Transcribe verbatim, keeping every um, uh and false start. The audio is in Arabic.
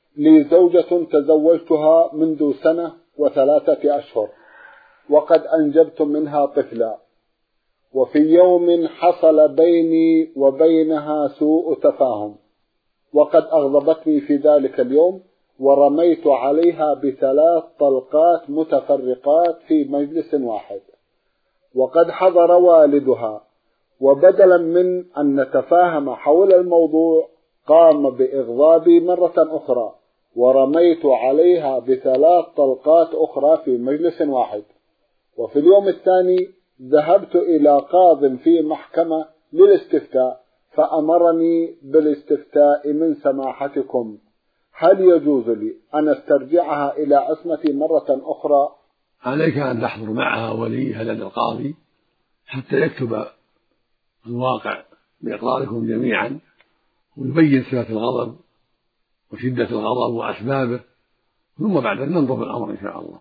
لي زوجة تزوجتها منذ سنة وثلاثة أشهر، وقد أنجبت منها طفلا، وفي يوم حصل بيني وبينها سوء تفاهم، وقد أغضبتني في ذلك اليوم، ورميت عليها بثلاث طلقات متفرقات في مجلس واحد، وقد حضر والدها، وبدلا من أن نتفاهم حول الموضوع قام بإغضابي مرة أخرى، ورميت عليها بثلاث طلقات أخرى في مجلس واحد. وفي اليوم الثاني ذهبت إلى قاض في محكمة للاستفتاء، فأمرني بالاستفتاء من سماحتكم، هل يجوز لي أن استرجعها إلى عصمتي مرة أخرى؟ عليك أن تحضر معها وليها لدى القاضي حتى يكتب الواقع بإقراركم جميعا، ويبين صفة الغضب وشدة الغضب وأسبابه، ثم بعد ذلك ننظر في الأمر إن شاء الله.